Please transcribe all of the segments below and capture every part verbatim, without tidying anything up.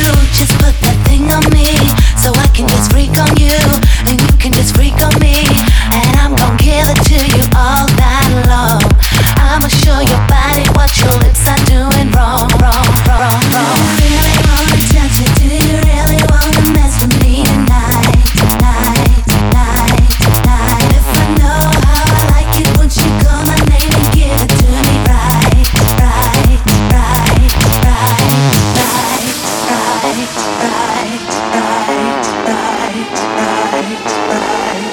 just put that thing on me, so I can just freak on you, and you can just freak on me, and I'm gon' give it to you all night long. I'ma show your body what your lips are doing wrong, wrong, wrong, wrong. Do you really wanna touch it? Do you really wanna mess with me tonight, tonight, tonight, tonight? If I know how I like it, won't you call my name and give it to me right, right, right, right, right, right, right, right, right, right,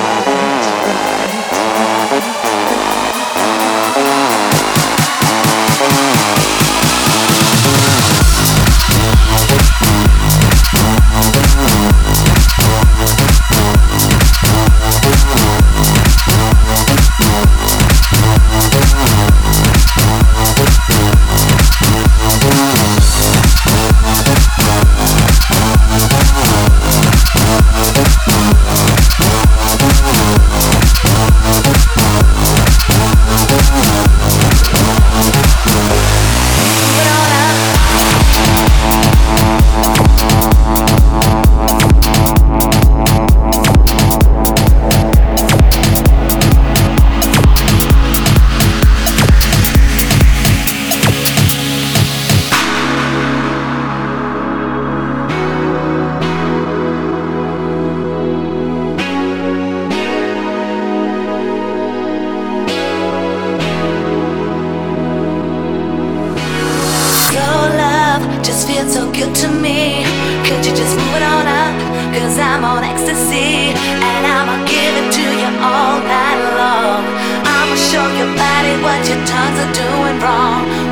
just feels so good to me. Could you just move it on up? Cause I'm on ecstasy, and I'ma give it to you all night long. I'ma show your body what your tongues are doing wrong.